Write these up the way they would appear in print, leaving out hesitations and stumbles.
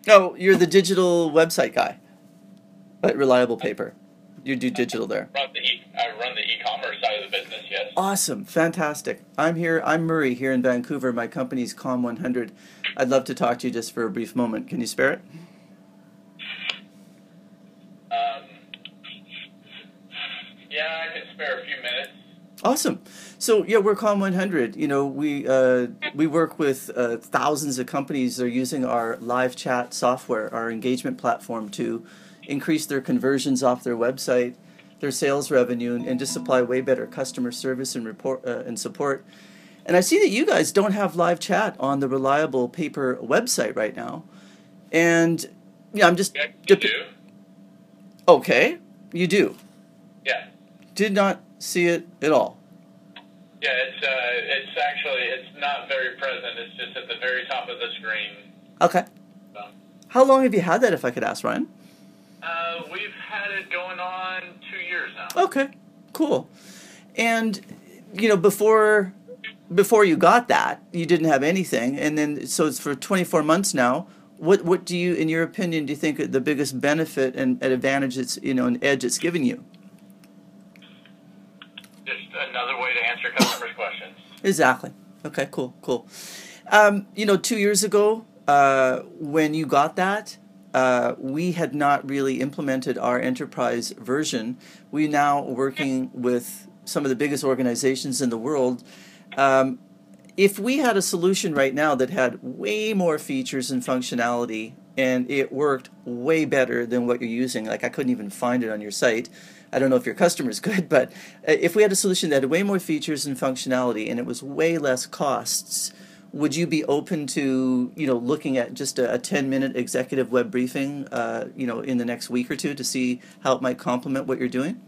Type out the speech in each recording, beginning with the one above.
Oh, you're the digital website guy at Reliable Paper. You do digital there. I run the e-commerce side of the business, yes. Awesome, fantastic. I'm Murray here in Vancouver. My company's Com100. I'd love to talk to you just for a brief moment. Can you spare it? Yeah, I can spare a few minutes. Awesome. So yeah, we're Com100. You know, we work with thousands of companies that are using our live chat software, our engagement platform, to increase their conversions off their website, their sales revenue, and just supply way better customer service and support. And I see that you guys don't have live chat on the Reliable Paper website right now. And yeah, I'm just... Yeah, you do. Okay, you do. Yeah. Did not see it at all. Yeah, it's not very present. It's just at the very top of the screen. Okay. So, How long have you had that, if I could ask, Ryan? we've had it going on 2 years now. Okay, cool. And you know, before you got that, you didn't have anything, and then so it's for 24 months now. What do you, in your opinion, do you think the biggest benefit and advantage it's, you know, an edge it's given you? Just another way to answer customers' questions. Exactly. Okay, cool. You know, 2 years ago, when you got that, we had not really implemented our enterprise version. We now are working with some of the biggest organizations in the world. If we had a solution right now that had way more features and functionality and it worked way better than what you're using, like I couldn't even find it on your site. I don't know if your customers could, but if we had a solution that had way more features and functionality and it was way less costs, would you be open to, you know, looking at just a 10-minute executive web briefing, you know, in the next week or two to see how it might complement what you're doing?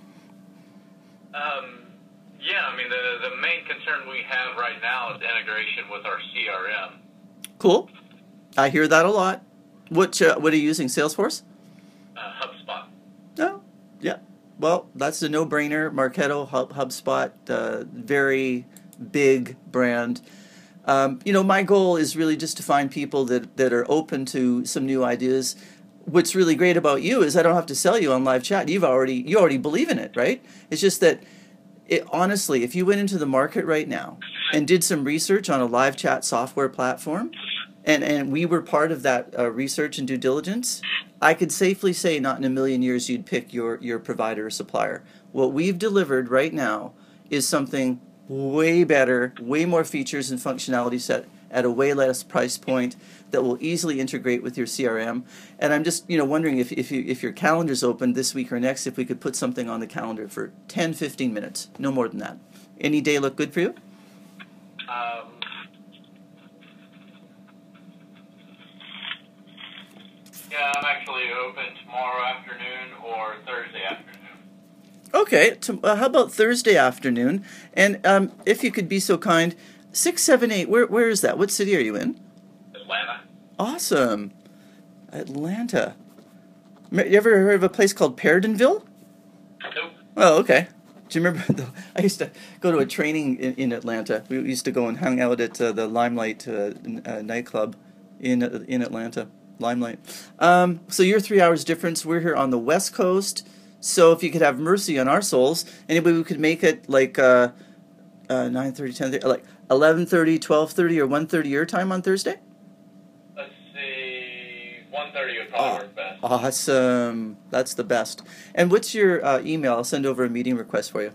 Yeah, I mean, the main concern we have right now is integration with our CRM. Cool. I hear that a lot. What are you using, Salesforce? HubSpot. No. Yeah. Well, that's a no-brainer. Marketo, HubSpot, very big brand. You know, my goal is really just to find people that are open to some new ideas. What's really great about you is I don't have to sell you on live chat. You already believe in it, right? It's just that, honestly, if you went into the market right now and did some research on a live chat software platform, and we were part of that research and due diligence, I could safely say not in a million years you'd pick your provider or supplier. What we've delivered right now is something way better, way more features and functionality set at a way less price point that will easily integrate with your CRM. And I'm just, you know, wondering if your calendar's open this week or next, if we could put something on the calendar for 10, 15 minutes, no more than that. Any day look good for you? Yeah, I'm actually open tomorrow afternoon or Thursday afternoon. Okay, how about Thursday afternoon? And if you could be so kind, 678, where is that? What city are you in? Atlanta. Awesome. Atlanta. You ever heard of a place called Paradinville? Nope. Oh, okay. Do you remember? I used to go to a training in Atlanta. We used to go and hang out at the Limelight nightclub in Atlanta. Limelight. So you're 3 hours difference. We're here on the West Coast. So if you could have mercy on our souls, anybody we could make it like 9:30, 10:30, like 11:30, 12:30, or 1:30 your time on Thursday? Let's see, 1:30 would probably work best. Awesome. That's the best. And what's your email? I'll send over a meeting request for you.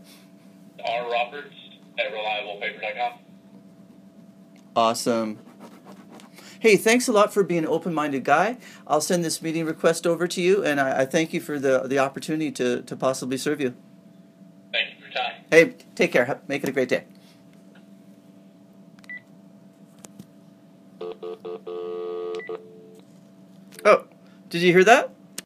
rroberts@reliablepaper.com. Awesome. Hey, thanks a lot for being an open-minded guy. I'll send this meeting request over to you, and I thank you for the opportunity to possibly serve you. Thank you for your time. Hey, take care. Make it a great day. Oh, did you hear that?